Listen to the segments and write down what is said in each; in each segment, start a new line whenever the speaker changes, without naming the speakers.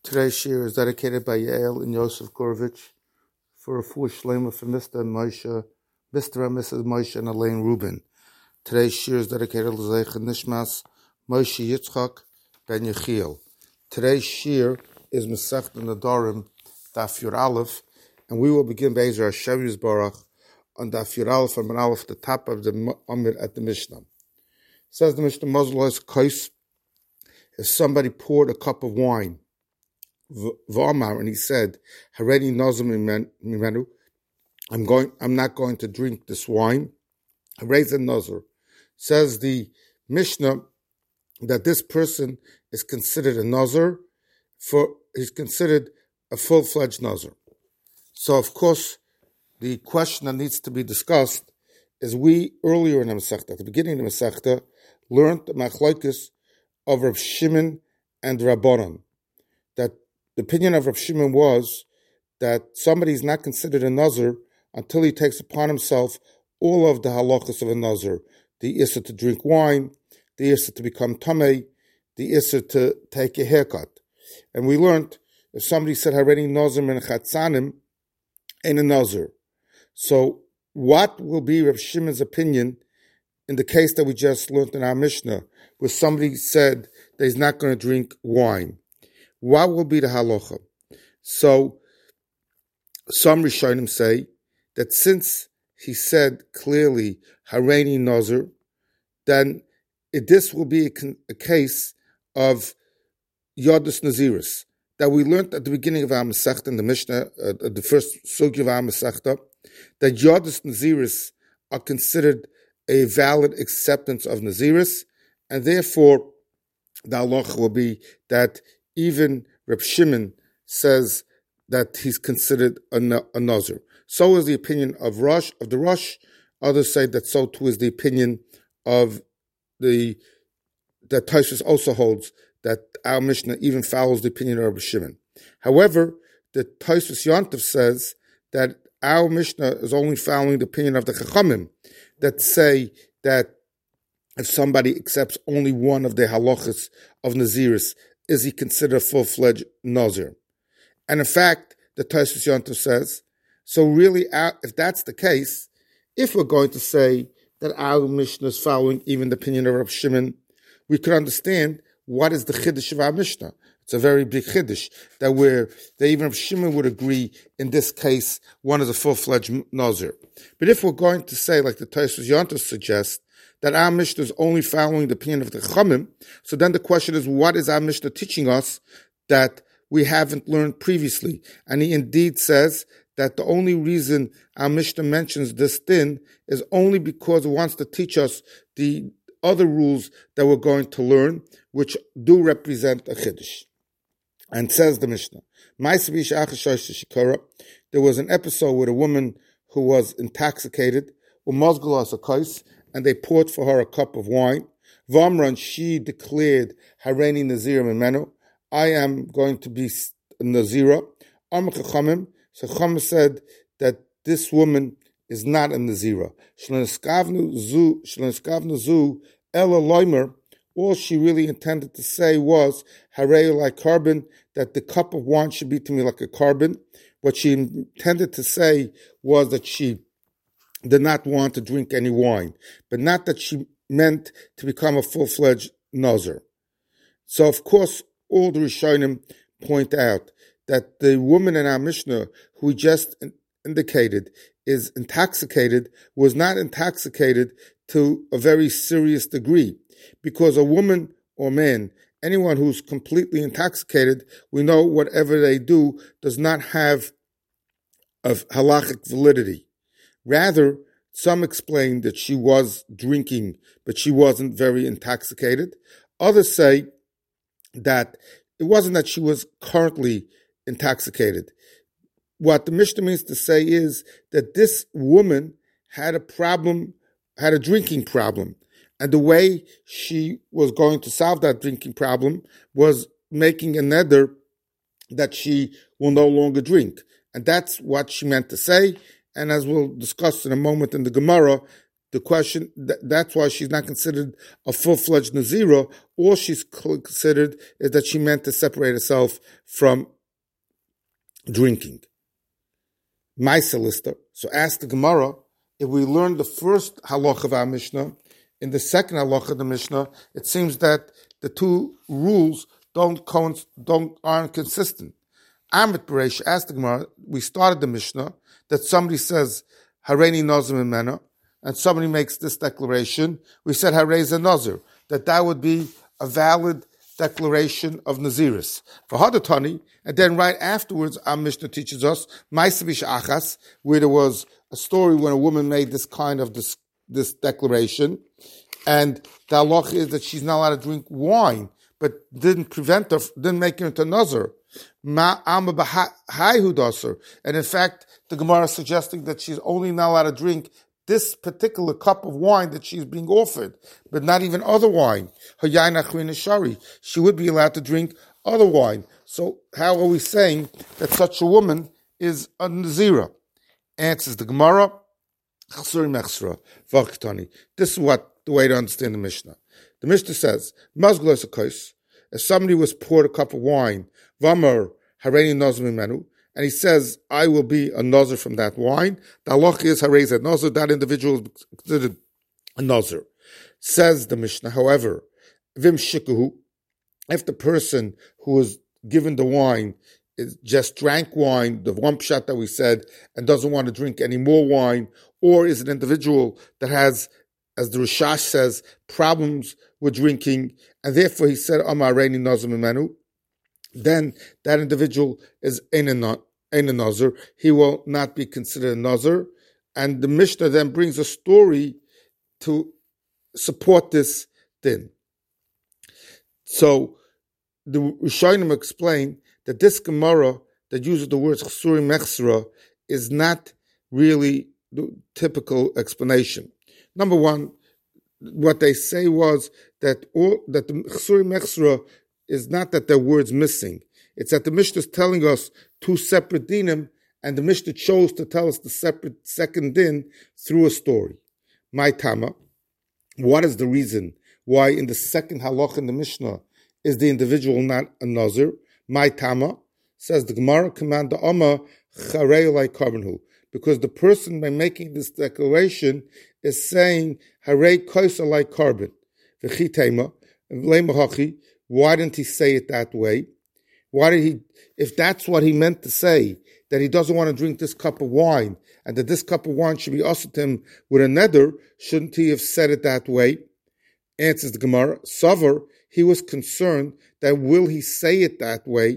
Today's shir is dedicated by Yael and Yosef Gorovich for a full shlema for Mr. and Moshe, Mr. and Mrs. Moshe and Elaine Rubin. Today's shir is dedicated to Zeich Nishmas Moshe Yitzchak ben Yechiel. Today's shir is Masechet Nedarim Daf Yud Aleph, and we will begin Be'ezer Hashem Yisbarach on Daf Yud Aleph and Ben Aleph, the top of the Amid at the Mishnah. Says the Mishnah, Mozlos Kais, if somebody poured a cup of wine, V'amar, and he said, Hareni Nazim Mimenu, I'm not going to drink this wine. Harei Nazir. Says the Mishnah that this person is considered a Nazir, he's considered a full-fledged Nazir. So, of course, the question that needs to be discussed is we earlier in the Masechta, at the beginning of the Masechta, learned the machlokes of Rav Shimon and Rabbanan. That the opinion of Rav Shimon was that somebody is not considered a Nazir until he takes upon himself all of the halachas of a Nazir. The issur to drink wine, the issur to become tamei, the issur to take a haircut. And we learned, if somebody said, Hareni Nazir min chatzanim, ain't a Nazir. So what will be Rav Shimon's opinion in the case that we just learned in our Mishnah, where somebody said that he's not going to drink wine? What will be the halacha? So some Rishonim say that since he said clearly Hareni Nazir, then this will be a case of Yodus Naziris that we learned at the beginning of our Masechta in the Mishnah, the first sugya of our Masechta, that Yodus Naziris are considered a valid acceptance of Naziris, and therefore the halacha will be that even Reb Shimon says that he's considered a Nazir. So is the opinion of the Rosh. Others say that so too is the opinion of that Tosfos also holds that our Mishnah even follows the opinion of Reb Shimon. However, the Tosfos Yontif says that our Mishnah is only following the opinion of the Chachamim that say that if somebody accepts only one of the halachas of Naziris, is he considered a full-fledged Nazir? And in fact, the Tosfos Yontif says, so really, if that's the case, if we're going to say that our Mishnah is following even the opinion of Reb Shimon, we could understand what is the chiddush of our Mishnah. It's a very big chiddush that even Reb Shimon would agree in this case one is a full-fledged Nazir. But if we're going to say, like the Tosfos Yontif suggests, that our Mishnah is only following the opinion of the Chachamim, so then the question is, what is our Mishnah teaching us that we haven't learned previously? And he indeed says that the only reason our Mishnah mentions this din is only because it wants to teach us the other rules that we're going to learn, which do represent a chiddush. And says the Mishnah, there was an episode with a woman who was intoxicated, and they poured for her a cup of wine. Vamran, she declared, Hareni Nazir Mimenu, I am going to be Nazira. So Chachamim said that this woman is not a Nazira. All she really intended to say was, Harei like carbon, that the cup of wine should be to me like a carbon. What she intended to say was that she did not want to drink any wine, but not that she meant to become a full-fledged Nazir. So, of course, all the Rishonim point out that the woman in our Mishnah, who we just indicated is intoxicated, was not intoxicated to a very serious degree, because a woman or man, anyone who's completely intoxicated, we know whatever they do does not have of halachic validity. Rather, some explain that she was drinking, but she wasn't very intoxicated. Others say that it wasn't that she was currently intoxicated. What the Mishnah means to say is that this woman had a drinking problem. And the way she was going to solve that drinking problem was making a neder that she will no longer drink. And that's what she meant to say. And as we'll discuss in a moment in the Gemara, the question, that's why she's not considered a full-fledged Nazira. All she's considered is that she meant to separate herself from drinking. Maisa Lister. So ask the Gemara, if we learn the first halacha of our Mishnah, in the second halacha of the Mishnah, it seems that the two rules aren't consistent. Amit Beresh asked the Gemara, we started the Mishnah, that somebody says, Hareini Nazir Mimena, and somebody makes this declaration, we said Harei Nazir, that would be a valid declaration of Naziris. For Hadatani, and then right afterwards, our Mishnah teaches us, Maisavish Achas, where there was a story when a woman made this kind of this declaration, and the halacha is that she's not allowed to drink wine, but didn't make her into Nazir. And in fact, the Gemara is suggesting that she's only not allowed to drink this particular cup of wine that she's being offered, but not even other wine. She would be allowed to drink other wine. So how are we saying that such a woman is a Nazira? Answers the Gemara, this is the way to understand the Mishnah. The Mishnah says, if somebody was poured a cup of wine, Vamar Hareini Nazir Mimenu, and he says, I will be a Nazir from that wine, the halacha is Harei Nazir, that individual is considered a Nazir. Says the Mishnah, however, Vim Shikuhu, if the person who was given the wine just drank wine, the one pshat that we said, and doesn't want to drink any more wine, or is an individual that has, as the Rishash says, problems with drinking, and therefore he said, Amar Hareini Nazir Mimenu, then that individual is ein a Nazir. He will not be considered a Nazir. And the Mishnah then brings a story to support this din. So the Rishonim explain that this Gemara that uses the words Chsuri Mechsra is not really the typical explanation. Number one, what they say was that the Chsuri Mechsra is not that there are words missing. It's that the Mishnah is telling us two separate dinim, and the Mishnah chose to tell us the separate second din through a story. My Tama, what is the reason why in the second halach in the Mishnah is the individual not a Nazir? My Tama, says the Gemara, command the Amma, Charei Lai Karbenhu, because the person by making this declaration is saying, Harei Koisa Lai Karben. V'chitema, V'leimahachi, why didn't he say it that way? Why did he, if that's what he meant to say, that he doesn't want to drink this cup of wine, and that this cup of wine should be ushered to him with a neder, shouldn't he have said it that way? Answers the Gemara, Savar, he was concerned that will he say it that way,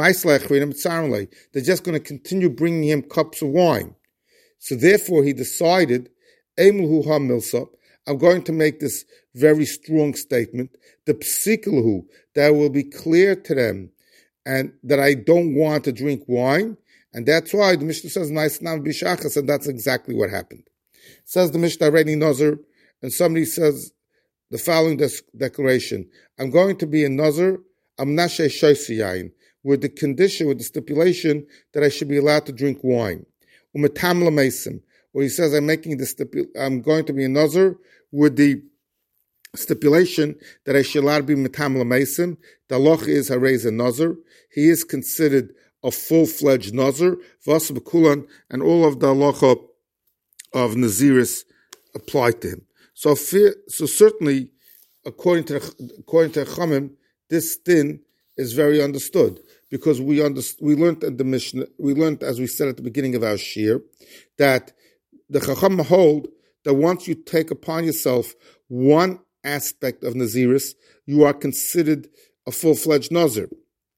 they're just going to continue bringing him cups of wine. So therefore he decided, I'm going to make this very strong statement, the psiklahu, that will be clear to them, and that I don't want to drink wine, and that's why the Mishnah says, nice nam bishachas, and that's exactly what happened. Says the Mishnah, Hareini Nazir, and somebody says the following declaration, I'm going to be a Nazir, I'm nashe shoysi, with the condition, with the stipulation that I should be allowed to drink wine. Umetam lamesim, where he says I'm going to be a Nazir with the stipulation that I should allowed to be metam lamesim. The halacha is Harei Nazir. He is considered a full-fledged Nazir, Vas B'kulan, and all of the halacha of Naziris apply to him. So certainly, according to Chamim, this din is very understood, because we learned at the Mishnah, as we said at the beginning of our shir, that the Chacham hold that once you take upon yourself one aspect of Naziris, you are considered a full-fledged Nazir.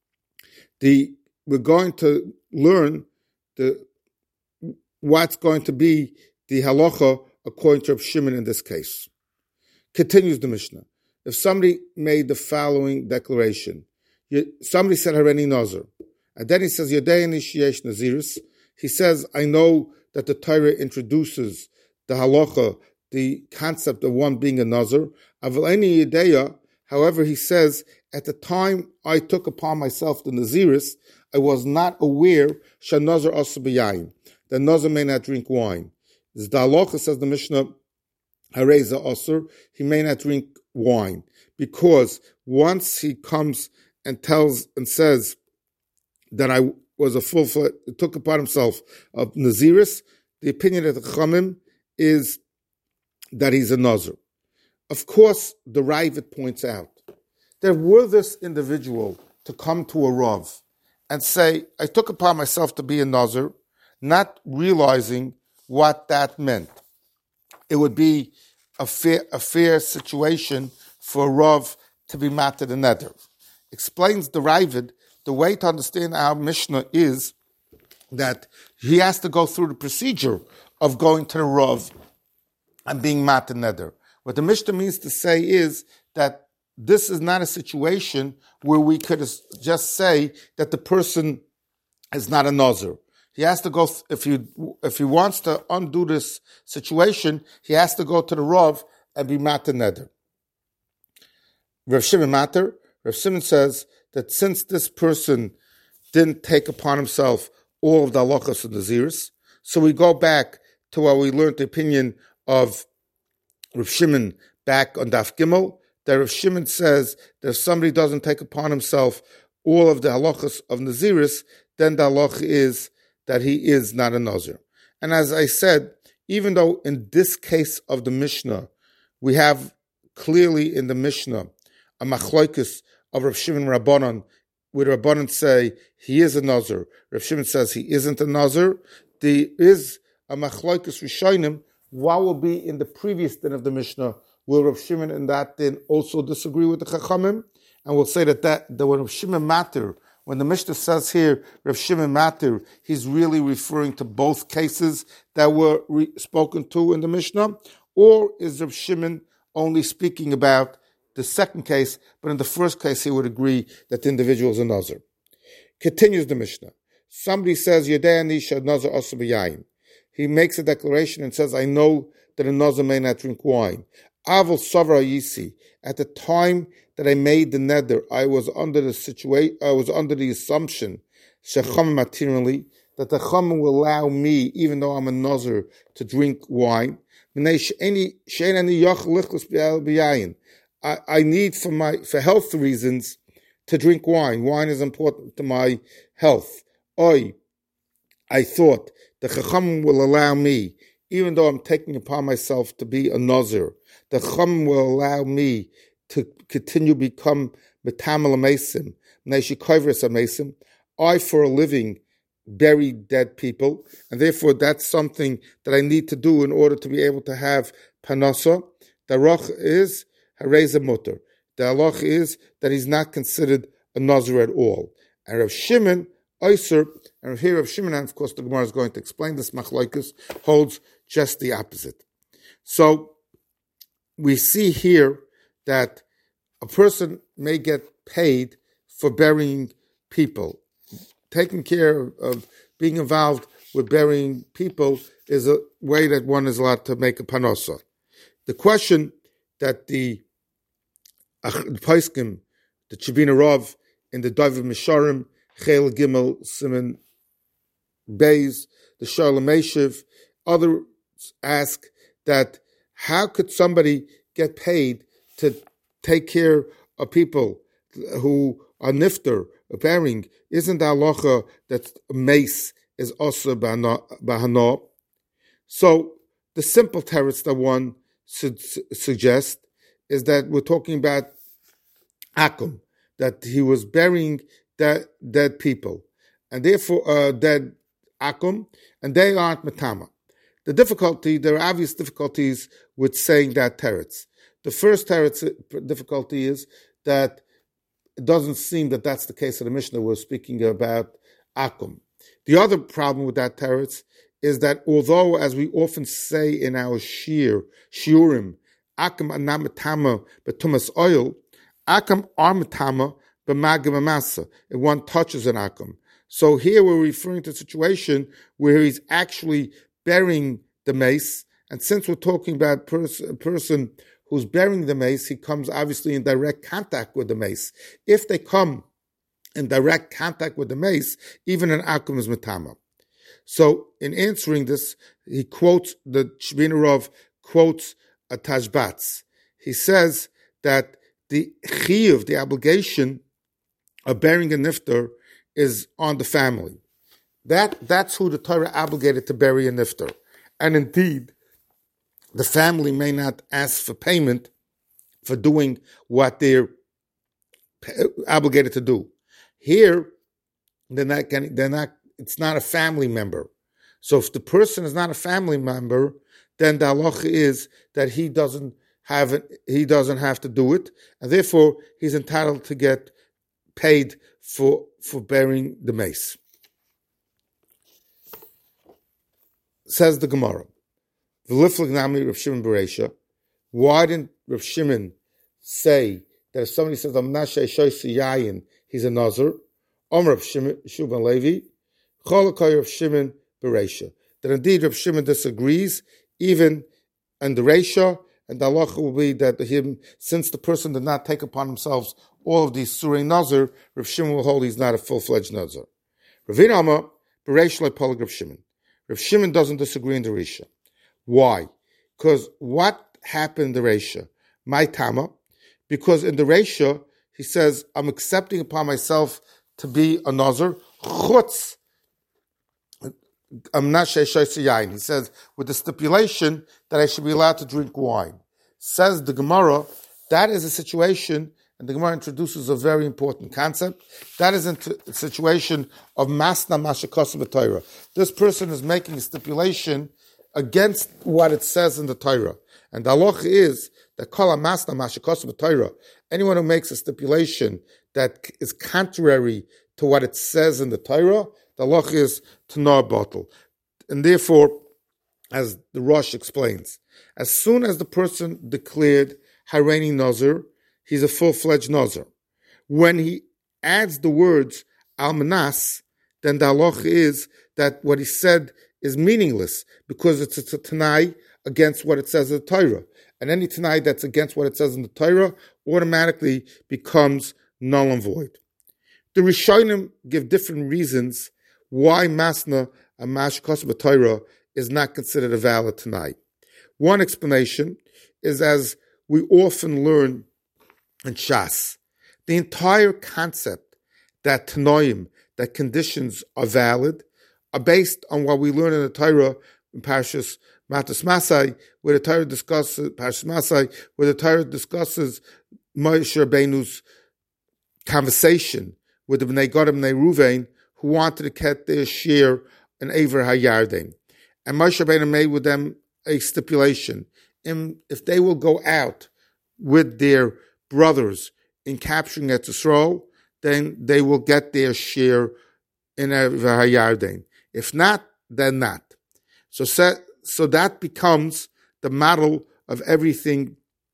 We're going to learn what's going to be the halacha according to Reb Shimon in this case. Continues the Mishnah. If somebody made the following declaration, somebody said Hareini Nazir, and then he says Yodei Nishiyesh Naziris, he says, I know that the Torah introduces the halacha, the concept of one being a Nazir. Avaleni Yedeya, however, he says, at the time I took upon myself the Naziris, I was not aware Shanazir Asa B'yayin, the Nazir may not drink wine. This the halacha, says the Mishnah, hareza osur, he may not drink wine, because once he comes and tells and says that I was took upon himself of Naziris, the opinion of the Chachamim is that he's a Nazir. Of course, the Ravid points out that were this individual to come to a Rav and say, I took upon myself to be a Nazir, not realizing what that meant, it would be a fair situation for a Rav to be matter the neder. Explains the Ravid, the way to understand our Mishnah is that he has to go through the procedure of going to the Rav and being matter neder. What the Mishnah means to say is that this is not a situation where we could just say that the person is not a Nazir. He has to go, if he wants to undo this situation, he has to go to the Rav and be matter neder. Rav Shimon matter. Rav Shimon says that since this person didn't take upon himself all of the halachos of Naziris, so we go back to where we learned the opinion of Rav Shimon back on Daf Gimel, that Rav Shimon says that if somebody doesn't take upon himself all of the halachos of Naziris, then the halach is that he is not a Nazir. And as I said, even though in this case of the Mishnah, we have clearly in the Mishnah a machlokes of Rav Shimon Rabbanan, where Rabbanan say he is a Nazir, Rav Shimon says he isn't a Nazir, there is a machlokes Rishonim. What will be in the previous din of the Mishnah? Will Rav Shimon in that din also disagree with the Chachamim? And we'll say that when Rav Shimon matter, when the Mishnah says here Rav Shimon matter, he's really referring to both cases that were spoken to in the Mishnah, or is Rav Shimon only speaking about the second case, but in the first case he would agree that the individual is a Nazir. Continues the Mishnah. Somebody says, Yedei ani shad Nazir asur b'yayin. He makes a declaration and says, I know that a Nazir may not drink wine. Aval savra yisi. At the time that I made the neder, I was under the assumption, shecham materially, that the chum will allow me, even though I'm a Nazir, to drink wine. I need for health reasons to drink wine. Wine is important to my health. I thought the Chacham will allow me, even though I'm taking upon myself to be a Nazir, the Chacham will allow me to continue become Metamal Amesim, Neshikoivris Amesim. I, for a living, bury dead people, and therefore that's something that I need to do in order to be able to have Panasa. The Roch is Hareza Mutter. The halach is that he's not considered a Nazir at all. And Rav Shimon, Oyser, and here Rav Shimon, and of course the Gemara is going to explain this machlokes, holds just the opposite. So we see here that a person may get paid for burying people. Taking care of being involved with burying people is a way that one is allowed to make a panosa. The question that the Paiskim, the Chivina Rav, in the David Misharim, Chel Gimel, Simon Beis, the Shalom Meshiv, others ask that how could somebody get paid to take care of people who are nifter, burying? Isn't the halacha that mace is also bahana? So the simple teretz that one should suggest is that we're talking about akum, that he was burying dead people, and therefore dead akum, and they aren't matama. There are obvious difficulties with saying that teretz. The first teretz difficulty is that it doesn't seem that that's the case of the Mishnah we're speaking about akum. The other problem with that teretz is that although, as we often say in our shiurim, akum are not matama betumas oil, akum are matama b'magim amasa, if one touches an akum. So here we're referring to a situation where he's actually burying the mace, and since we're talking about a person who's burying the mace, he comes obviously in direct contact with the mace. If they come in direct contact with the mace, even an akum is matama. So in answering this, he quotes, the Shvina Rav quotes a tashbatz. He says that the chiyuv, the obligation of burying a nifter, is on the family. That's who the Torah obligated to bury a nifter. And indeed, the family may not ask for payment for doing what they're obligated to do. Here, it's not a family member. So if the person is not a family member, then the halacha is that he doesn't have to do it, and therefore he's entitled to get paid for burying the mace. Says the Gemara, "V'liflig nami Rav Shimon Bereisha." Why didn't Rav Shimon say that if somebody says Amnashe Shoysi Yayin, he's a nazir? Omer Rav Shimon Levi, Cholakai Rav Shimon Bereisha. That indeed Rav Shimon disagrees, even in the Reisha, and the halacha will be that since the person did not take upon themselves all of these surei nazir, Rav Shimon will hold he's not a full-fledged nazir. Ravina Amar Bereisha le'polig Rav Shimon. Rav Shimon doesn't disagree in the Reisha. Why? Because what happened in the Reisha? My Tama. Because in the Reisha, he says, I'm accepting upon myself to be a nazir. Chutz. I'm not sheishay yain. He says, with the stipulation that I should be allowed to drink wine. Says the Gemara, that is a situation, and the Gemara introduces a very important concept. That is a situation of masna mashakos b'Torah. This person is making a stipulation against what it says in the Torah. And the halacha is that kol masna mashakos b'Torah, anyone who makes a stipulation that is contrary to what it says in the Torah, the halacha is t'nar bottle. And therefore, as the Rosh explains, as soon as the person declared Hareini Nazir, he's a full-fledged Nazir. When he adds the words Almanas, then the halacha is that what he said is meaningless because it's a Tanai against what it says in the Torah. And any Tanai that's against what it says in the Torah automatically becomes null and void. The Rishonim give different reasons why Masna and Mashkos b'Torah is not considered a valid Tanai. One explanation is, as we often learn in Shas, the entire concept that Tanoim, that conditions are valid, are based on what we learn in the Torah in Parshas Matas Masai, where the Torah discusses Moshe Rabbeinu's conversation with the Bnei Gad and Bnei Ruvain, who wanted to get their share in Aver HaYarden. And Moshe Rabbeinu made with them a stipulation. If they will go out with their brothers in capturing Eretz Yisrael, then they will get their share in Aver HaYarden. If not, then not. So that becomes the model of everything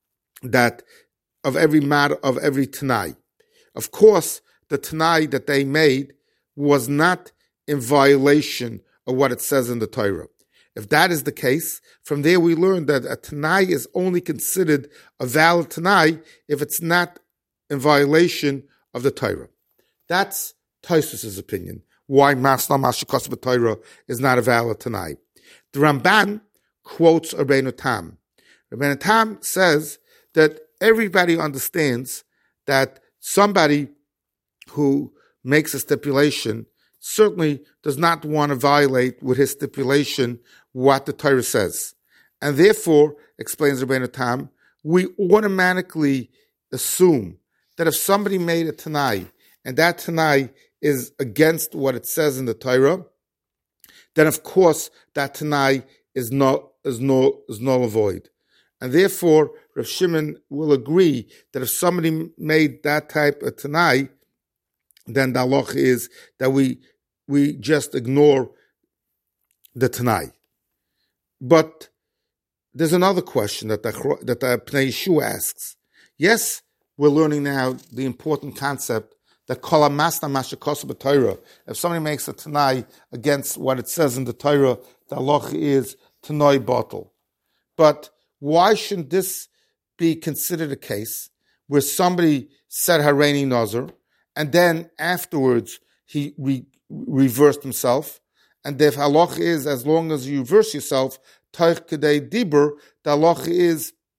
of every Tanai. Of course, the Tanai that they made was not in violation of what it says in the Torah. If that is the case, from there we learn that a Tanai is only considered a valid Tanai if it's not in violation of the Torah. That's Tosfos' opinion, why Masna Mashakos b'Torah is not a valid Tanai. The Ramban quotes Rabbeinu Tam. Rabbeinu Tam says that everybody understands that somebody who makes a stipulation certainly does not want to violate with his stipulation what the Torah says. And therefore, explains Rabbeinu Tam, we automatically assume that if somebody made a Tanai, and that Tanai is against what it says in the Torah, then of course that Tanai is null and void. And therefore, Rav Shimon will agree that if somebody made that type of Tanai, then the halacha is that we just ignore the Tanai. But there's another question that the Pnei Yeshua asks. Yes, we're learning now the important concept that kol masna mashakos b'Torah. If somebody makes a Tanai against what it says in the Torah, the halacha is Tanai bottle. But why shouldn't this be considered a case where somebody said Hareini Nazir, and then afterwards he reversed himself? And the halacha is, as long as you reverse yourself, Taich Kedei Dibur, the halacha is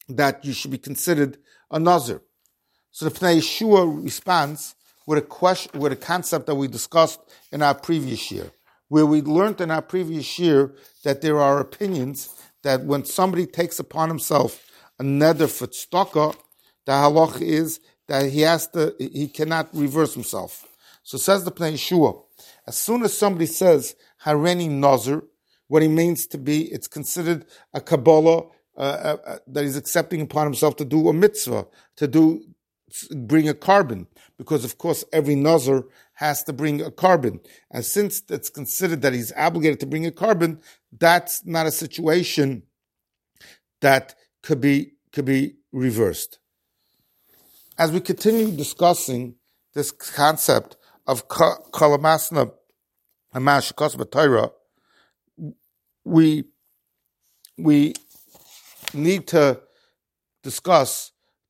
that you should be considered a nazir. So the Pnei Yeshua responds with a concept that we discussed in our previous year, where we learned in our previous year that there are opinions that when somebody takes upon himself a neder for tzedakah, the halach is that he cannot reverse himself. So says the Pnei Yeshua, as soon as somebody says Hareni Nazir, what he means to be, it's considered a Kabbalah that he's accepting upon himself to do a mitzvah, bring a carbon, because of course every Nazir has to bring a carbon. And since it's considered that he's obligated to bring a carbon, that's not a situation that could be reversed. As we continue discussing this concept of kalamasna and mashakos b'Torah, we need to discuss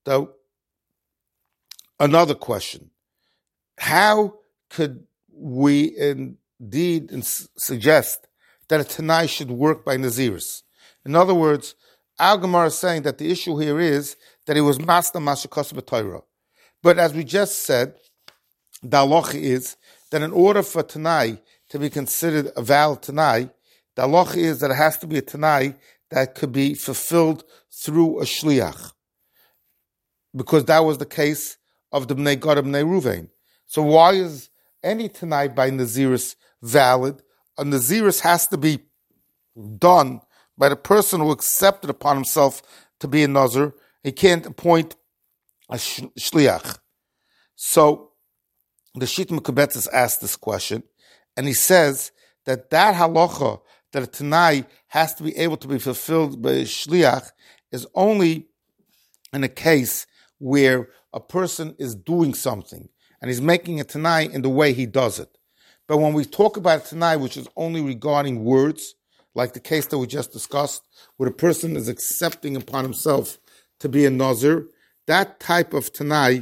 another question. How could we indeed suggest that a Tanai should work by Naziris? In other words, Al Gemara is saying that the issue here is that it was Masna Mashakos b'Torah. But as we just said, the halacha is that in order for Tanai to be considered a valid Tanai, the halacha is that it has to be a Tanai that could be fulfilled through a shliach, because that was the case of the Bnei Gad and Bnei Ruvain. So why is any Tanai by Naziris valid? A Naziris has to be done by the person who accepted upon himself to be a Nazir. He can't appoint a shliach. So the Shita Mekubetzes asked this question, and he says that halacha, that a Tanai has to be able to be fulfilled by a shliach, is only in a case where a person is doing something and he's making a Tanai in the way he does it. But when we talk about a Tanai which is only regarding words, like the case that we just discussed, where a person is accepting upon himself to be a Nazir, that type of Tanai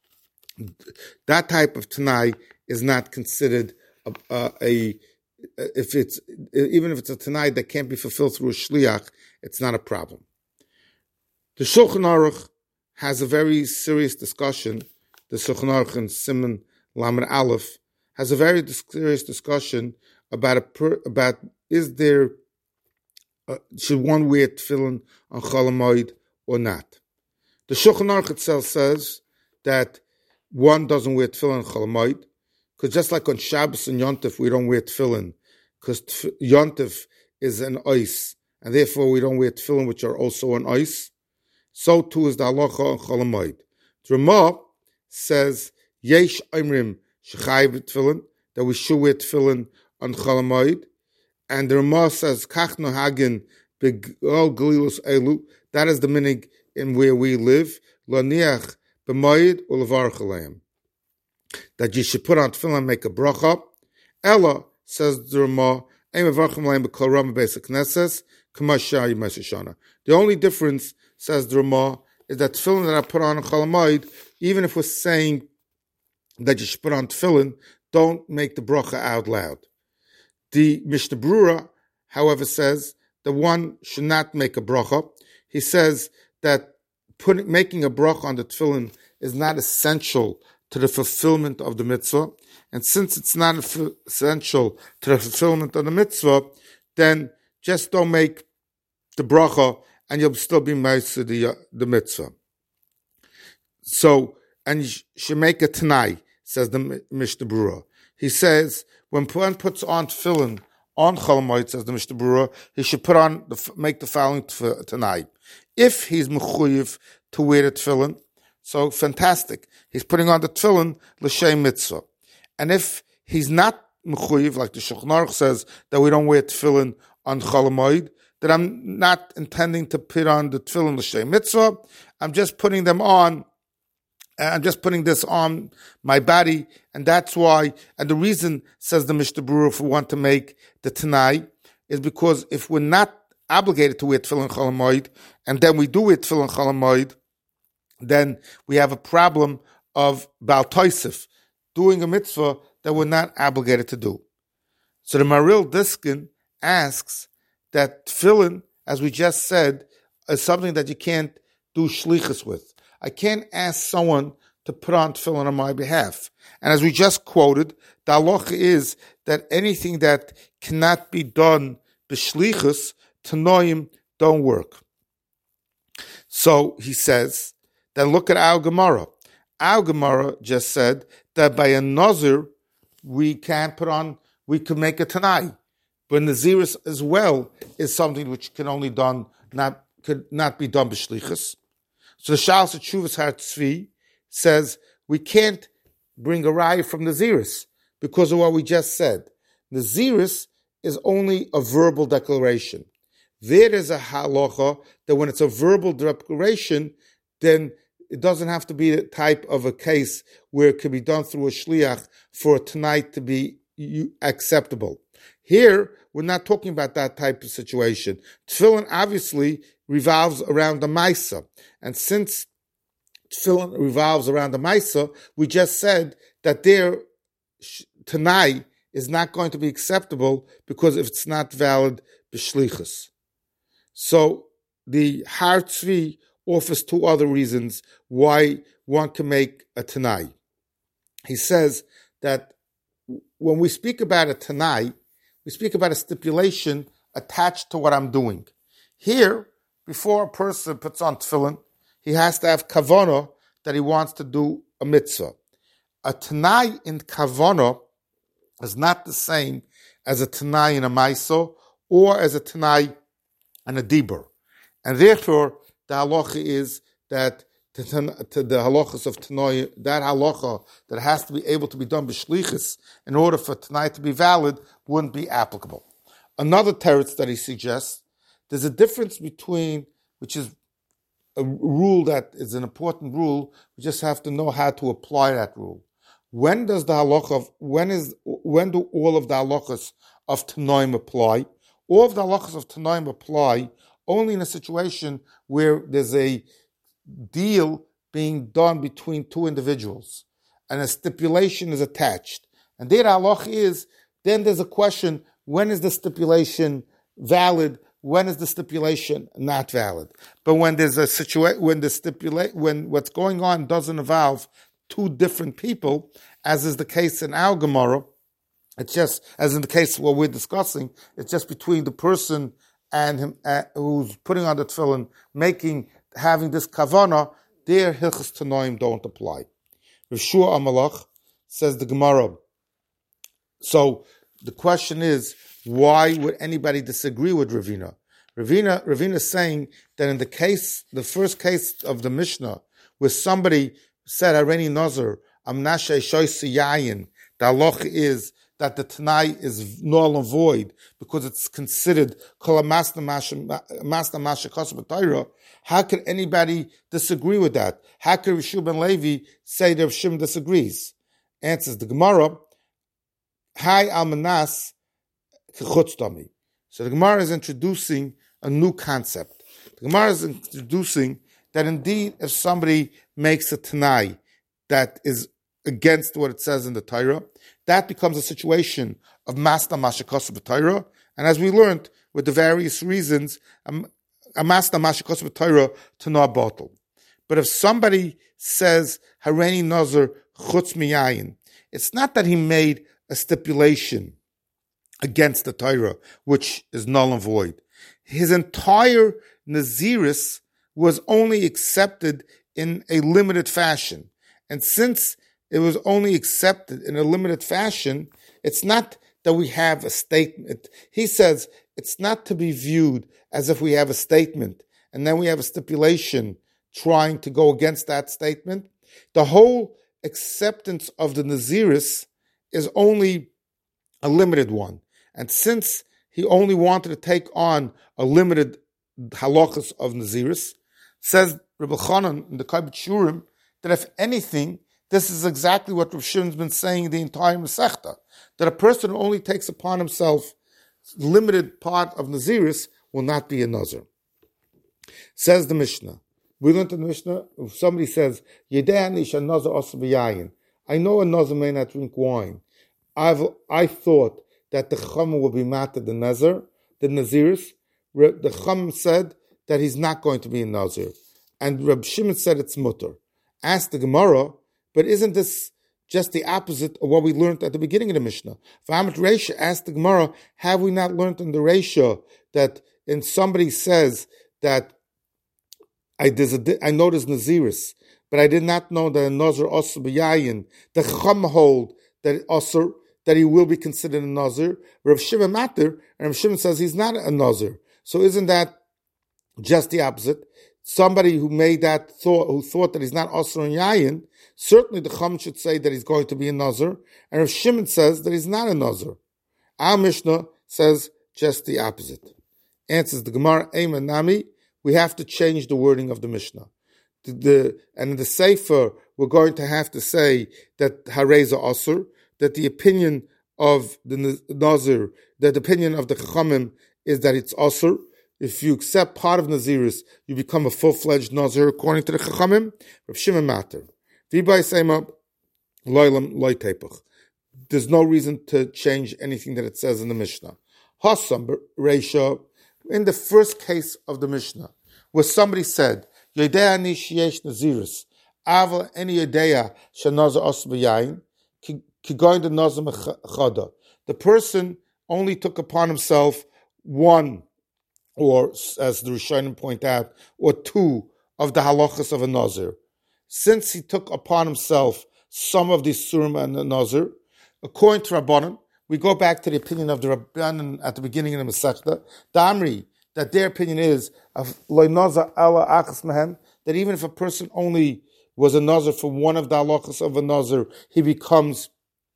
is not considered even if it's a Tanai that can't be fulfilled through a shliach, it's not a problem. The Shulchan Aruch has a very serious discussion. The Shulchan Aruch in Siman Lamed Aleph has a very serious discussion about should one wear tefillin on Chol Hamoed or not. The Shulchan Aruch itself says that one doesn't wear tefillin on Chol Hamoed, because just like on Shabbos and Yontif we don't wear tefillin, because Yontif is an ice, and therefore we don't wear tefillin which are also an ice. So too is the halacha on Chol Hamoed. The Ramah says Yesh Imrim Shechayiv tefillin, that we should wear tefillin on Chol Hamoed. And the Ramah says, Kach nohagin b'gol galilus elu, that is the minig in where we live, laniach b'moed u'levarach aleim, that you should put on tefillin and make a bracha. Ella, says the Ramah, ein mevarchim aleim b'kol rama beis hakneses, k'ma shari meshashana. The only difference, says the Ramah, is that tefillin that I put on Chol Hamoed, even if we're saying that you should put on tefillin, don't make the bracha out loud. The Mishnah Brura, however, says that one should not make a bracha. He says that making a bracha on the tefillin is not essential to the fulfillment of the mitzvah. And since it's not essential to the fulfillment of the mitzvah, then just don't make the bracha and you'll still be ma'aseh the mitzvah. So, and you should make a Tanai, says the Mishnah Brura. He says, when one puts on tefillin on Chol Hamoed, says the Mishnah Brura, he should make the following Tanai. If he's mechuyev to wear the tefillin, so fantastic. He's putting on the tefillin l'shem mitzvah. And if he's not mechuyev, like the Shulchan Aruch says that we don't wear tefillin on Chol Hamoed, that I'm not intending to put on the tefillin l'shem mitzvah. I'm just putting them on. I'm just putting this on my body, and that's why. And the reason, says the Mishnah Brura, if we want to make the Tanai, is because if we're not obligated to wear tefillin Chol Hamoed, and then we do wear tefillin Chol Hamoed, then we have a problem of Baal Tosef, doing a mitzvah that we're not obligated to do. So the Maril Diskin asks that tefillin, as we just said, is something that you can't do shlichus with. I can't ask someone to put on tefillin on my behalf. And as we just quoted, the halacha is that anything that cannot be done b'shlichus, tanoim don't work. So he says, then look at our Gemara. Our Gemara just said that by a nazir, we can make a tanai. But naziris as well is something which could not be done b'shlichus. So the Sha'al Teshuvas Har Tzvi says we can't bring a raya from naziris because of what we just said. Naziris is only a verbal declaration. There is a halacha that when it's a verbal declaration, then it doesn't have to be the type of a case where it can be done through a shliach for a tonight to be acceptable. Here, we're not talking about that type of situation. Tefillin obviously revolves around the Maisa. And since tefillin revolves around the Maisa, we just said that their Tanai is not going to be acceptable because if it's not valid b'shlichus. So the Har Tzvi offers two other reasons why one can make a Tanai. He says that when we speak about a Tanai, we speak about a stipulation attached to what I'm doing. Here, before a person puts on tefillin, he has to have kavanah that he wants to do a mitzvah. A Tanai in kavanah is not the same as a Tanai in a maiso or as a Tanai and a dibur. And therefore, the halacha is that to the halachas of Tanai, that halacha that has to be able to be done b'shlichus in order for Tanai to be valid wouldn't be applicable. Another teretz that he suggests, there's a difference between, which is a rule that is an important rule, we just have to know how to apply that rule. When do all of the halachas of Tanoim apply? All of the halachas of Tanoim apply only in a situation where there's a deal being done between two individuals and a stipulation is attached. And there the halacha is, then there's a question, when is the stipulation valid? When is the stipulation not valid? But when there's a situation, when what's going on doesn't involve two different people, as is the case in our Gemara, it's just, as in the case of what we're discussing, it's just between the person and him who's putting on the tefillin, having this kavanah, their hilchos tanoim don't apply. Rav Shua Amalach says the Gemara. So the question is, why would anybody disagree with Ravina? Ravina is saying that in the first case of the Mishnah, where somebody said, Areni Nazar, Amnashe Shoysi Yayin, the halacha is that the Tanai is null and void because it's considered Kol Masna Masha Kosov Torah. How could anybody disagree with that? How could Rishu ben Levi say that Rav Shimon disagrees? Answers the Gemara, Hai Almanas Chutztami. So the Gemara is introducing a new concept. The Gemara is introducing that indeed if somebody makes a Tanai that is against what it says in the Torah, that becomes a situation of Masna Mashakos Torah. And as we learned with the various reasons, a Masna Mashakos Torah to no bottle. But if somebody says Hareni Nazar Chutz Miyayin, it's not that he made a stipulation against the Torah, which is null and void. His entire Naziris was only accepted in a limited fashion. And since it was only accepted in a limited fashion, it's not that we have a statement. He says it's not to be viewed as if we have a statement and then we have a stipulation trying to go against that statement. The whole acceptance of the Naziris is only a limited one. And since he only wanted to take on a limited halachas of Naziris, says Rebbe Chanan in the Kabbat Shurim that if anything, this is exactly what Rav Shimon's been saying the entire Masechta, that a person who only takes upon himself limited part of Naziris will not be a Nazir. Says the Mishnah. We learned in the Mishnah, if somebody says, I know a Nazir may not drink wine. I thought that the Chum will be matter the Nazir, the Naziris. The Chum said that he's not going to be a Nazir. and Reb Shimon said it's mutter. Asked the Gemara, but isn't this just the opposite of what we learned at the beginning of the Mishnah? V'amat Reisha asked the Gemara, have we not learned in the Reisha that when somebody says that I know there's Naziris, but I did not know that a Nazir Osir b'yayin, the Chacham hold that Osir, that he will be considered a Nazir. Rav Shimon matter, and Rav Shimon says he's not a Nazir. So isn't that just the opposite? Somebody who made that thought, who thought that he's not Osir and Yayin, certainly the Chacham should say that he's going to be a Nazir, and Rav Shimon says that he's not a Nazir. Our Mishnah says just the opposite. Answers the Gemara, Eiman Nami, we have to change the wording of the Mishnah. And in the Sefer, we're going to have to say that Hareza Osir, that the opinion of the Nazir, that the opinion of the Chachamim is that it's Osir. If you accept part of Naziris, you become a full-fledged Nazir according to the Chachamim. Rav Shimon matter. V'bay Seima, Loilam Loi Tepach. There's no reason to change anything that it says in the Mishnah. Hassam Reisha, in the first case of the Mishnah, where somebody said, Yodea ni sheyesh Naziris, Aval any Yodea shenazir osir b'yayin, kigoyin the nazir mechada. The person only took upon himself one, or as the Rishonim point out, or two of the halachas of a Nazir. Since he took upon himself some of the Surim and the Nazir, according to Rabbanan, we go back to the opinion of the Rabbanan at the beginning of the Masechta, the Amri, that their opinion is of loy nazar ala achas mehen, that even if a person only was a Nazir for one of the halachas of a Nazir, he becomes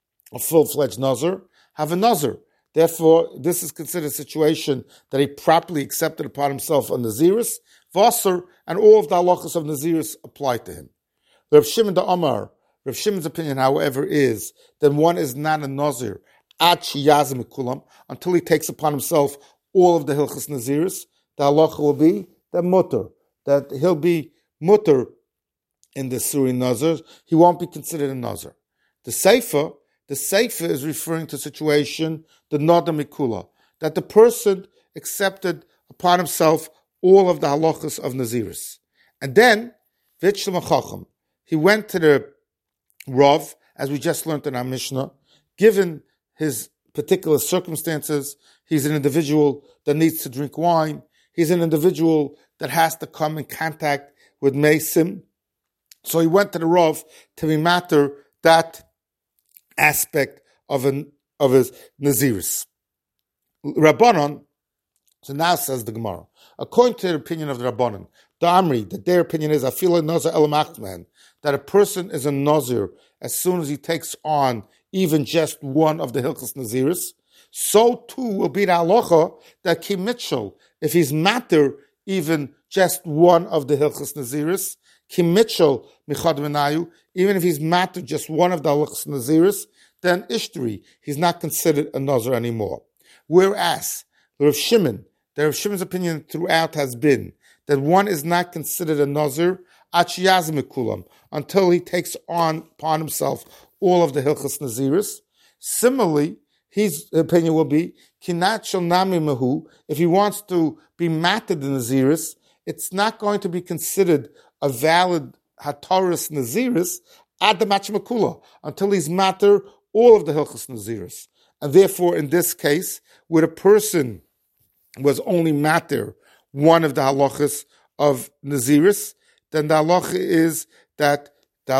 a full-fledged Nazir, have a Nazir. Therefore, this is considered a situation that he properly accepted upon himself a Naziris, Vasser, and all of the halachas of Naziris apply to him. Rav Shimon the Amar, Rav Shimon's opinion, however, is that one is not a Nazir ad sheyazim mikulam, until he takes upon himself all of the Hilchas Naziris. The halacha will be that mutter, that he'll be mutter in the Suri Nazir. He won't be considered a Nazir. The Sefer is referring to a situation, the Nada Mikula, that the person accepted upon himself all of the halachas of Naziris. And then, Vitshlam Chacham, he went to the Rav, as we just learned in our Mishnah, given his particular circumstances. He's an individual that needs to drink wine. He's an individual that has to come in contact with Mesim. So he went to the Rav to be matter that aspect of his Naziris. Rabbanon, so now says the Gemara, according to the opinion of the Rabbanon, the Amri, that their opinion is, Afila Nazir El Machman, that a person is a Nazir as soon as he takes on even just one of the Hilchas Naziris, so too will be the halacha that Ki Mitchell, if he's matter even just one of the Hilchas Naziris, Ki Mitchell Michad Menayu, even if he's matter just one of the Hilchas Naziris, then Ishtari, he's not considered a Nazir anymore. Whereas the Rav Shimon's opinion throughout has been that one is not considered a Nazir until he takes upon himself all of the Hilchas Naziris. Similarly, his opinion will be Kinat Shel Nami Mahu, if he wants to be matted in Naziris, it's not going to be considered a valid Hataris Naziris ad the Machmakula, until he's matter all of the Hilchas Naziris. And therefore, in this case, where a person was only matter one of the halachas of Naziris, then the halacha is that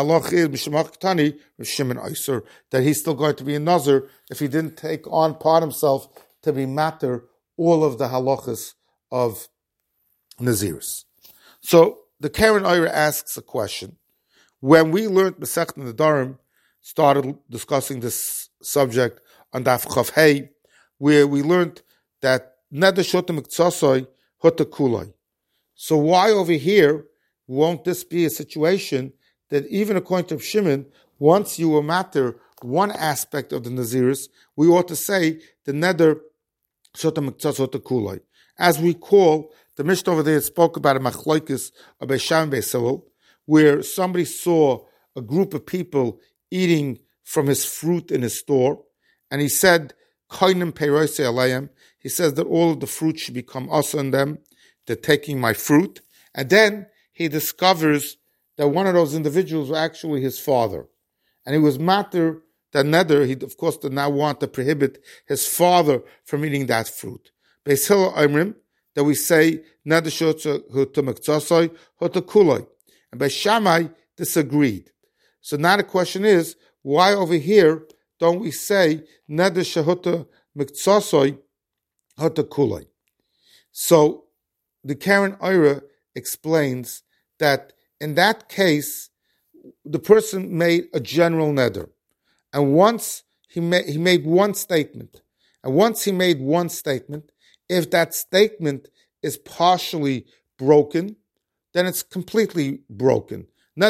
that he's still going to be a Nazir if he didn't take on part himself to be matter all of the halachas of Naziris. So the Karen Oira asks a question. When we learned Masechet Nedarim, started discussing this subject on Daf Chav Hey, where we learned that Neder Shotem Miktsasoi Hota Kuloi. So why over here won't this be a situation that even according to Shimon, once you will matter one aspect of the Naziris, we ought to say the Neder Shotem Miktsasoi Hota Kuloi. As we call, the Mishnah over there spoke about a Machloikis of Beisham Beisilil, where somebody saw a group of people eating from his fruit in his store, and he said, Koinim Peiroise Alayim, he says that all of the fruit should become us on them, they're taking my fruit, and then he discovers that one of those individuals was actually his father. And he was matter that nether, he of course did not want to prohibit his father from eating that fruit. Beis Hillel Omrim, that we say, nether shotza huta mektsasoi huta kuloi. And Beis Shammai disagreed. So now the question is, why over here don't we say nether shehuta mektsasoi huta kuloi? So the Karen Oira explains that in that case, the person made a general neder. And once he made one statement. And once he made one statement, if that statement is partially broken, then it's completely broken.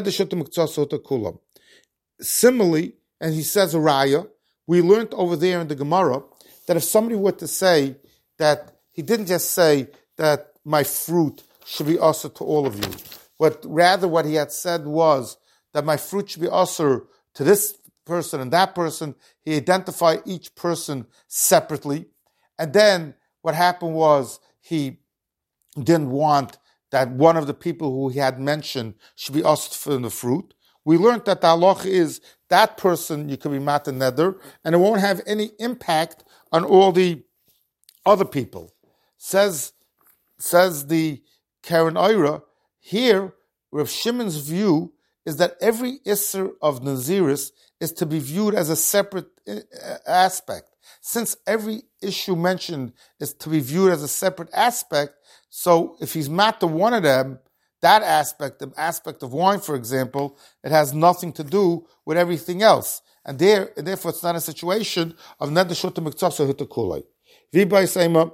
Similarly, and he says a raya, we learned over there in the Gemara that if somebody were to say that he didn't just say that my fruit should be usher to all of you, but rather what he had said was that my fruit should be usher to this person and that person. He identified each person separately. And then what happened was he didn't want that one of the people who he had mentioned should be usher for the fruit. We learned that the halacha is that person you can be mata neder, and it won't have any impact on all the other people. Says the Karen Oira, here Rav Shimon's view is that every Isser of Naziris is to be viewed as a separate aspect. Since every issue mentioned is to be viewed as a separate aspect, so if he's matter one of them, that aspect, the aspect of wine, for example, it has nothing to do with everything else. And therefore it's not a situation of neder shota miktsasa hutakulai. V'bay seima,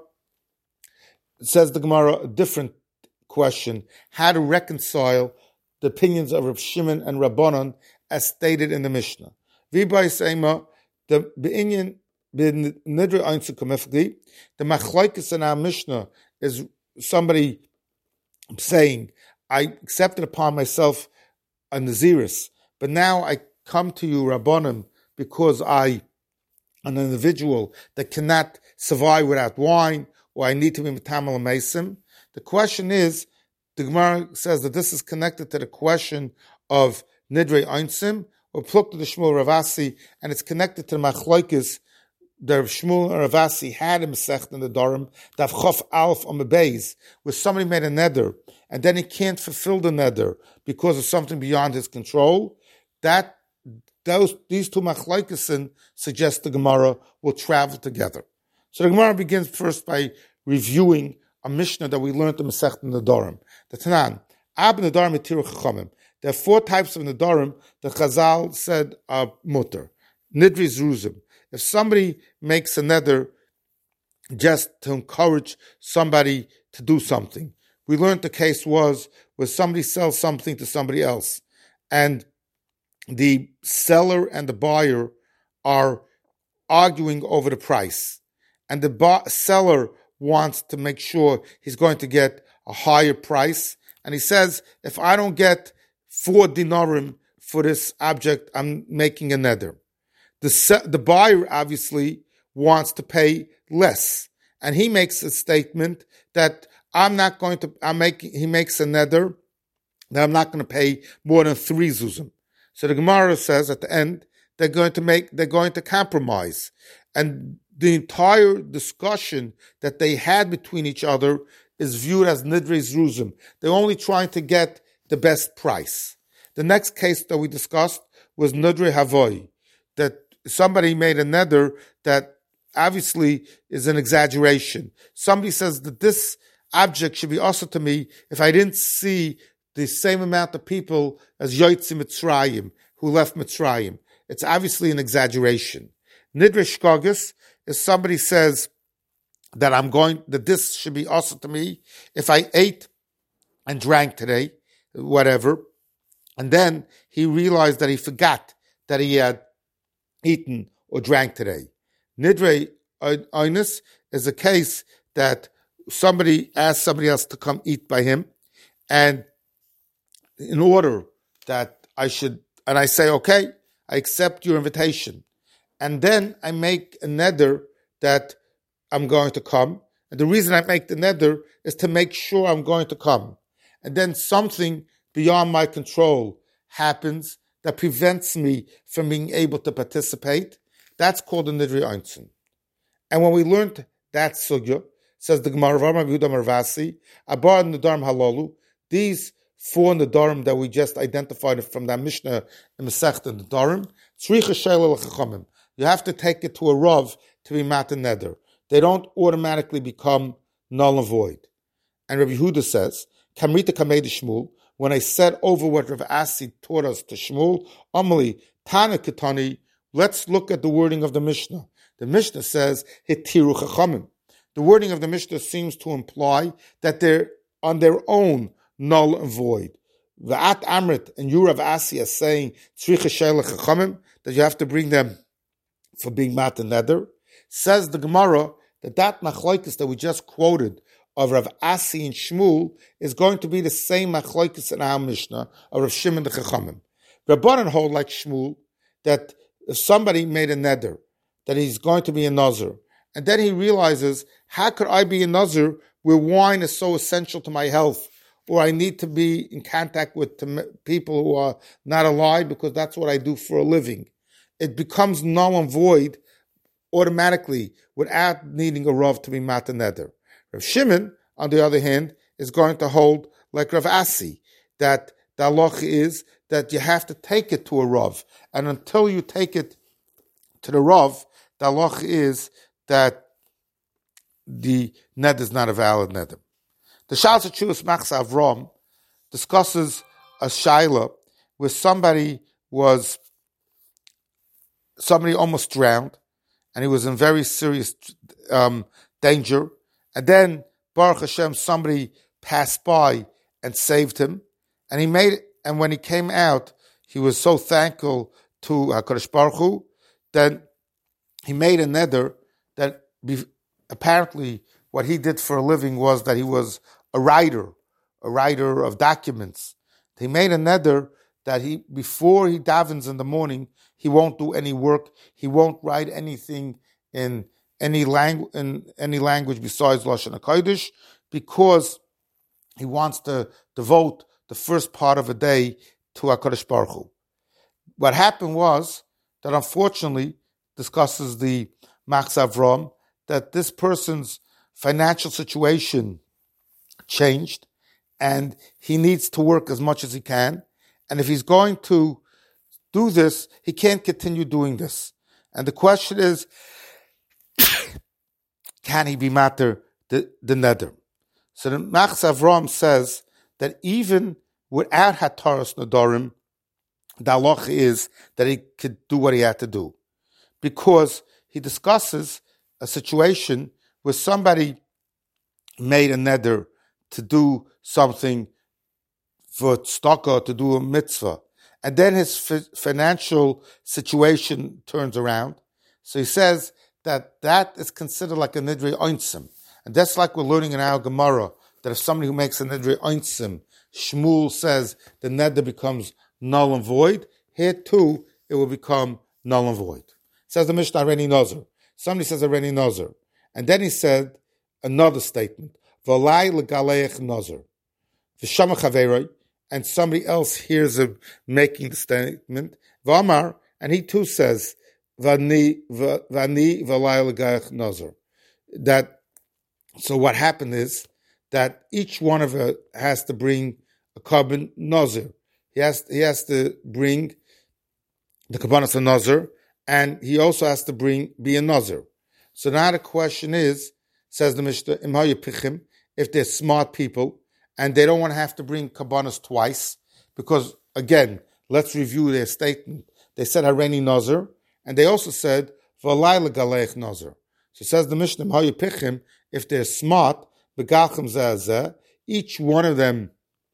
says the Gemara, a different question, how to reconcile the opinions of Rav Shimon and Rabbanon as stated in the Mishnah. V'bay seima, the be'inyan b'nidre einzu kamefgi, the machlokes in our Mishnah is somebody saying, I accepted upon myself a Naziris, but now I come to you, Rabbanim, because I am an individual that cannot survive without wine, or I need to be Metamal Mesim. The question is, the Gemara says that this is connected to the question of Nidrei Einsim, or Pluk to the Shmuel Ravasi, and it's connected to the Machlokes the Shmuel Ravasi had in Masechet in the Dorim, Daf Chof Alf on the Beis, where somebody made a neder, and then he can't fulfill the neder because of something beyond his control. These two machlokes suggest the Gemara will travel together. So the Gemara begins first by reviewing a Mishnah that we learned in Masechet in the Dorim. The Tanan, Ab Nedarim Etiru Chachamim. There are 4 types of Nedarim that Chazal said are mutter. Nidri Zruzim. If somebody makes a neder just to encourage somebody to do something, we learned the case was where somebody sells something to somebody else, and the seller and the buyer are arguing over the price, and the seller wants to make sure he's going to get a higher price, and he says, if I don't get 4 dinarim for this object, I'm making a neder. The buyer obviously wants to pay less, and he makes a statement that he makes a neder that I'm not going to pay more than 3 zuzim. So the Gemara says at the end they're going to compromise, and the entire discussion that they had between each other is viewed as nidrei zruzim. They're only trying to get the best price. The next case that we discussed was nidrei havoi, that somebody made a neder that obviously is an exaggeration. Somebody says that this object should be also to me if I didn't see the same amount of people as Yoitzi Mitzrayim, who left Mitzrayim. It's obviously an exaggeration. Nidre Shkogus is somebody says that this should be also to me if I ate and drank today, whatever, and then he realized that he forgot that he had eaten or drank today. Nidrei Einus is a case that somebody asked somebody else to come eat by him, and in order that I say, okay, I accept your invitation, and then I make a neder that I'm going to come, and the reason I make the neder is to make sure I'm going to come. and then something beyond my control happens that prevents me from being able to participate, that's called a Nidri Einzim. And when we learned that sugya, says the Gemara, Marvasi, Abar Nadarim Halalu, these 4 Nadarim that we just identified from that Mishnah in Masechta Nadarim, Tzricha Sheila L'Chachamim. You have to take it to a Rav to be Matan Neder. They don't automatically become null and void. And Rabbi Yehuda says, Kamrita Kamei de Shmuel, when I said over what Rav Asi taught us to Shmuel, Amali, Tana Ketani, let's look at the wording of the Mishnah. The Mishnah says, Hitiru Chachamim. The wording of the Mishnah seems to imply that they're on their own null and void. Va'at Amrit and Rav Asi are saying, Tzricha Sheila Chachamim, that you have to bring them for being Matan Neder. Says the Gemara that machlokes that we just quoted of Rav Asi and Shmuel is going to be the same machlokes in our Mishnah of Rav Shimon the Chachamim. Rabbanan hold like Shmuel that if somebody made a neder that he's going to be a nazir, and then he realizes, how could I be a nazir where wine is so essential to my health, or I need to be in contact with people who are not alive because that's what I do for a living? It becomes null and void automatically without needing a Rav to be Matan Neder. Rav Shimon, on the other hand, is going to hold like Rav Asi, that the halacha is that you have to take it to a Rav, and until you take it to the Rav, the halacha is that the neder is not a valid neder. The Shalsa Chuvas Machsa Avram discusses a shaila where somebody almost drowned, and he was in very serious danger. And then, Baruch Hashem, somebody passed by and saved him. And when he came out, he was so thankful to HaKadosh Baruch Hu, then he made a neder that apparently what he did for a living was that he was a writer of documents. He made a neder that before he davens in the morning, he won't do any work. He won't write anything in any language besides Lashon HaKodesh, because he wants to devote the first part of a day to HaKadosh Baruch Hu. What happened was that, unfortunately, discusses the Machsa Avram, that this person's financial situation changed, and he needs to work as much as he can. And if he's going to do this, he can't continue doing this. And the question is, can he be matter the neder? So the Machsa Avram says that even without Hataras Nadarim, the halacha is that he could do what he had to do. Because he discusses a situation where somebody made a neder to do something for tzedakah, to do a mitzvah, and then his financial situation turns around. So he says that is considered like a nidrei einsim. And that's like we're learning in our Gemara, that if somebody who makes a nidrei einsim, Shmuel says the neder becomes null and void, here too it will become null and void. Says the Mishnah, Reni Nazar. Somebody says a Reni Nazar. And then he said another statement, V'alai l'galeich Nazar. V'shama chaveroi, and somebody else hears him making the statement, V'amar, and he too says, V'ani v'alai l'galeich Nazar. That, so what happened is that each one of us has to bring a carbon Nazar. He has to bring the kabbanas of Nazar, and he also has to be a Nazar. So now the question is, says the Mishnah, if they're smart people and they don't want to have to bring kabbanas twice, because again, let's review their statement. They said Hareni Nazar, and they also said V'alayla Galeich Nazar. So says the Mishnah, if they're smart, each one of them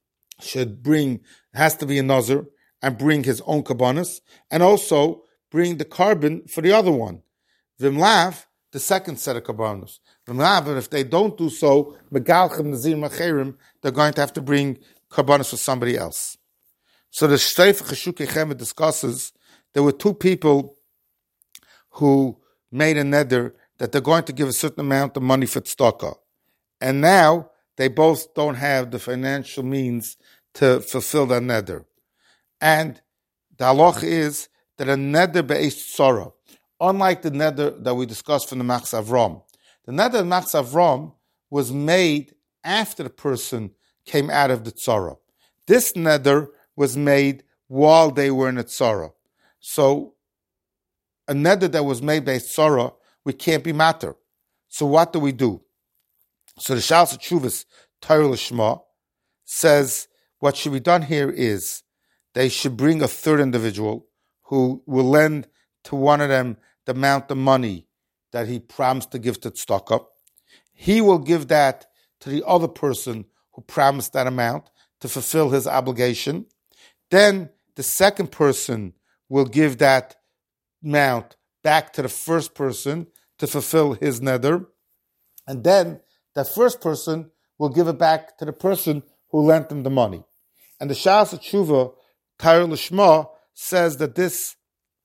has to be a Nazar and bring his own kabbanas, and also bring the carbon for the other one. Vimlav, the second set of kabbanas. Vimlav, and if they don't do so, megalchem nazir macherim, they're going to have to bring kabbanas for somebody else. So the Shteif Cheshukei Chemed discusses there were two people who made a neder that they're going to give a certain amount of money for tzedakah. And now they both don't have the financial means to fulfill their neder. And the halach is that a neder be'esh tzara, unlike the neder that we discussed from the Machs Avram, the neder of Machs Avram was made after the person came out of the tzara. This neder was made while they were in a tzara. So a neder that was made by tzara, we can't be matter. So what do? So the Shas Tshuvas Torah Lishma says what should be done here is they should bring a third individual who will lend to one of them the amount of money that he promised to give to tzedakah. He will give that to the other person who promised that amount to fulfill his obligation. Then the second person will give that amount back to the first person to fulfill his neder. And then the first person will give it back to the person who lent him the money. And the Shas Tshuva, Torah Lishma, says that this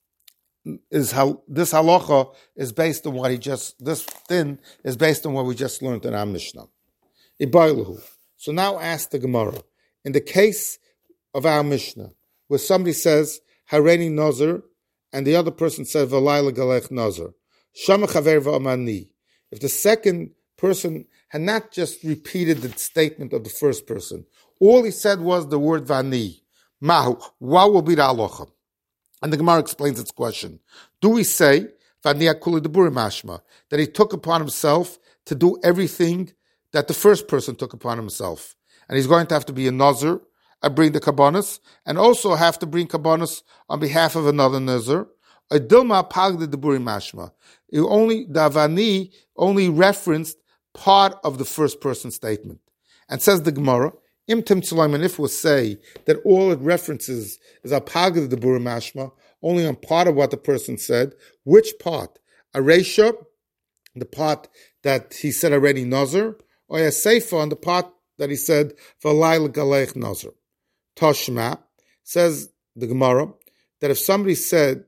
halacha is based on this din is based on what we just learned in our Mishnah. So now ask the Gemara, in the case of our Mishnah, where somebody says, Hareini Nazar, and the other person says, V'layla Galech Nazar, Shama Chaver V'amani. If the second person had not just repeated the statement of the first person, all he said was the word Vani, Mahu, what will be the halacha? And the Gemara explains its question. Do we say, Vani Akuli Deburi Mashma, that he took upon himself to do everything that the first person took upon himself? And he's going to have to be a Nazar, bring the Kabbanis, and also have to bring Kabbanis on behalf of another Nazar. A Dilma Pag the Deburi Mashma. The Avani only referenced part of the first person statement. And says the Gemara, Imtim Tzulaim, if we'll say that all it references is a Pag the Deburi Mashma, only on part of what the person said, which part? A Reisha, the part that he said already Nazar, or a Seifa on the part that he said, V'layla Galech Nazar. Toshma, says the Gemara, that if somebody said,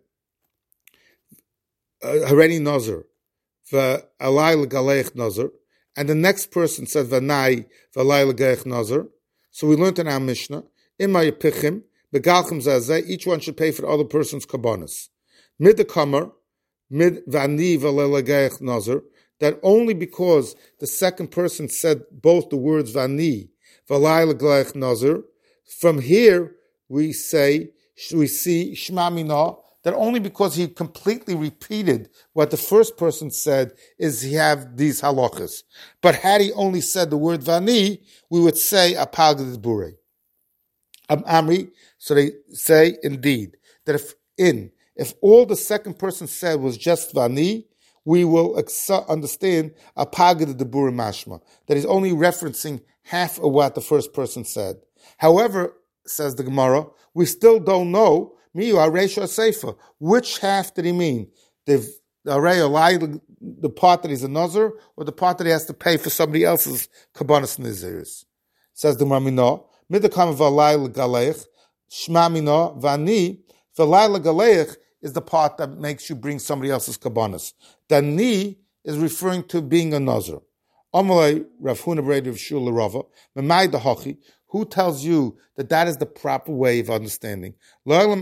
Hareni Nazar, V'alayla Galech Nazar, and the next person said, V'nai V'alayla Galech Nazar, so we learned in our Mishnah, Imay Pichim, Begalchem Zazeh, each one should pay for the other person's kabbanis. Mid the Kamar, Mid V'ani V'alayla Galech Nazar, that only because the second person said both the words Vani, V'alayla Galech Nazar, from here we see Shma Mina, that only because he completely repeated what the first person said is he have these halachas. But had he only said the word Vani, we would say Apag Bure. Amri, so they say indeed that if all the second person said was just Vani, we will understand Apag the Bure Mashma, that he's only referencing half of what the first person said. However, says the Gemara, we still don't know which half did he mean? The part that he's a Nazar, or the part that he has to pay for somebody else's Kabbanis Naziris? Says the Gemara, Midakam V'alayla Galech, Shma Mina, Vani, V'alayla Galech is the part that makes you bring somebody else's Kabbanis. Dani is referring to being a Nazar. Amalei Rav Huna Brei of Shul Rava, Memai Dahachi, who tells you that that is the proper way of understanding? I'll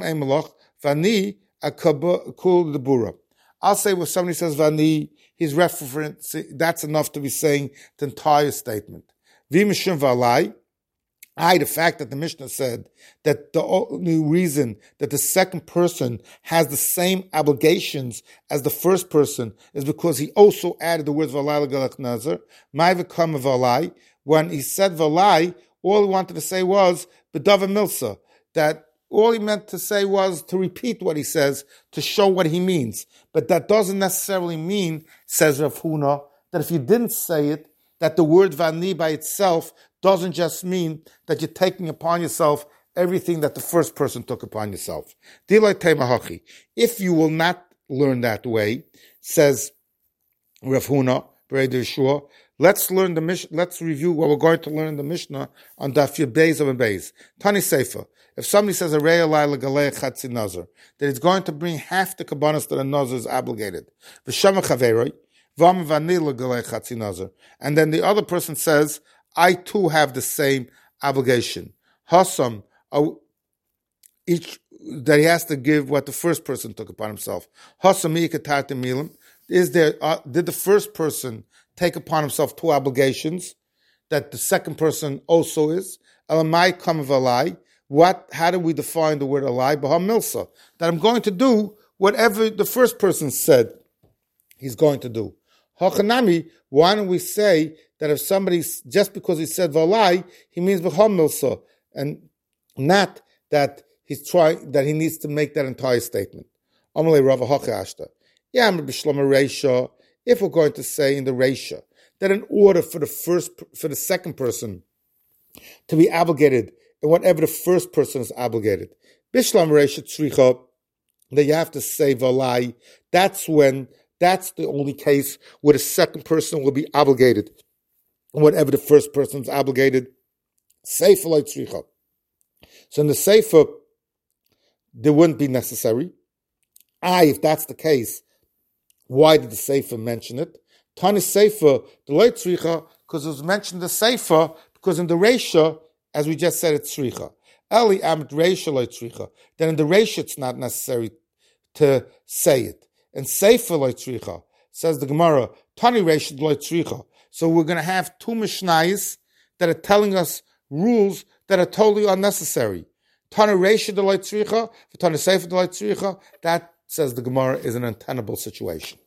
say when somebody says Vani, he's referencing, that's enough to be saying the entire statement. The fact that the Mishnah said that the only reason that the second person has the same obligations as the first person is because he also added the words Valai Galach Nazar. When he said Valai, all he wanted to say was B'dava Milsa, that all he meant to say was to repeat what he says, to show what he means. But that doesn't necessarily mean, says Rav Huna, that if you didn't say it, that the word Vani by itself doesn't just mean that you're taking upon yourself everything that the first person took upon yourself. If you will not learn that way, says Rav Huna, let's learn the Mishnah. Let's review what we're going to learn in the Mishnah on Daf Yud Beis of Beis. Tani Sefer. If somebody says a Layla Galei Chatzi Nazar, that it's going to bring half the kabbanas that a Nazar is obligated. V'shama Chaveroi, Vam Vanila Galei Chatzi Nazar, and then the other person says, I too have the same obligation. Hasam, each that he has to give what the first person took upon himself. Hasam miikatat milim. Is there? Did the first person take upon himself two obligations that the second person also is? Elamai kam v'alai. What? How do we define the word alai? B'ha milsa. That I'm going to do whatever the first person said he's going to do. Hachanami. Why don't we say that if somebody, just because he said v'alai, he means b'ha milsa, and not that that he needs to make that entire statement. Amalei Rava Hachashta. Yeah, if we're going to say in the Reisha that in order for the second person to be obligated in whatever the first person is obligated, Bishlam Reisha Tzricha, that you have to say Valai, that's the only case where the second person will be obligated in whatever the first person is obligated. Seifa like Tzricha. So in the Seifa, there wouldn't be necessary. If that's the case, why did the Sefer mention it? Tani Sefer, the Leit Tzricha, because it was mentioned the Sefer, because in the Reisha, as we just said, it's Tzricha. Eli Amit Reisha Leit Tzricha. Then in the Reisha, it's not necessary to say it. And Sefer Leit Tzricha, says the Gemara, Tani Reisha Leit Tzricha. So we're going to have two Mishnayos that are telling us rules that are totally unnecessary. Tana Reisha the Leit Tzricha, Tana Sefer the Leit Tzricha, that, says the Gemara, is an untenable situation.